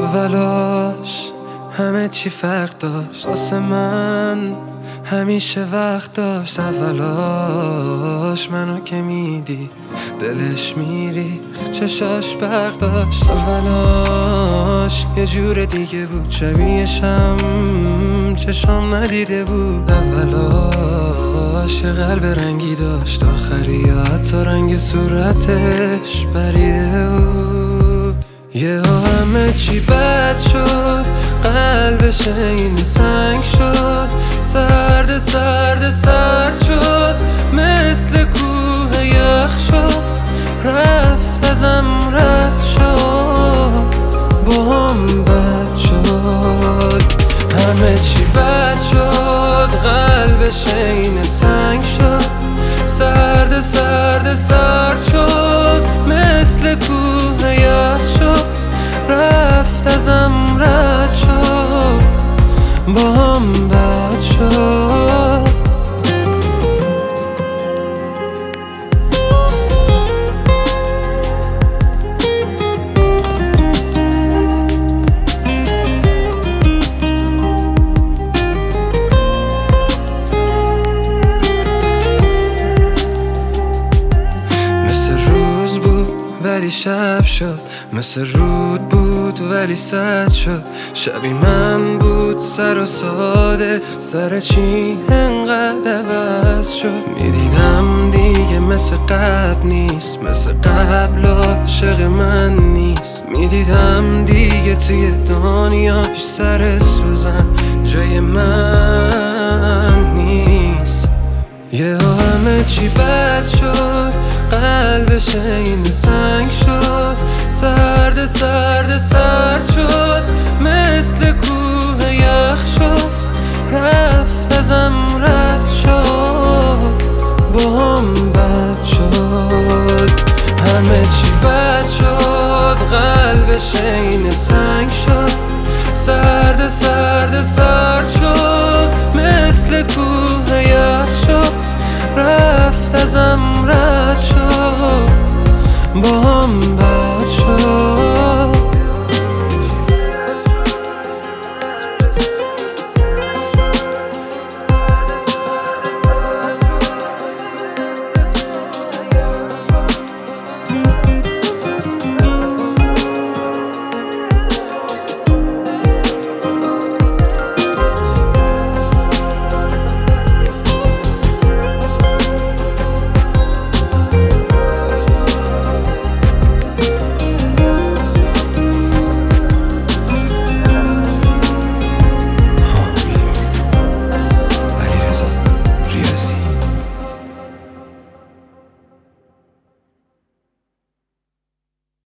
اولاش همه چی فرق داشت، واسه من همیشه وقت داشت. اولاش منو که میدید دلش میریخ، چشاش برق داشت. اولاش یه جور دیگه بود، شبیهشم چشام ندیده بود. اولاش یه قلب رنگی داشت، آخری حتی رنگ صورتش پریده بود. یه همه چی بد شد، قلبش این سنگ شد، سرد سرد سرد شد، مثل کوه یخ شد، رفت ازم رد شد، با هم بد شد. همه چی بد شد، قلبش این سنگ شد، سرد سرد سرد شد، مثل کوه یخ شد، رفت ازم رد شد، با هم بد شد. ولی شب شد، مثل رود بود ولی سد شد. شبی من بود سر و ساده، سر چی انقدر عوض شد. میدیدم دیگه مثل قبل نیست، مثل قبل عاشق من نیست. میدیدم دیگه توی دنیاش سر سوزن جای من نیست. یه همه چی بد شد، قلبش این سنگ شد، سرد سرد سرد شد، مثل کوه یخ شد، رفت ازم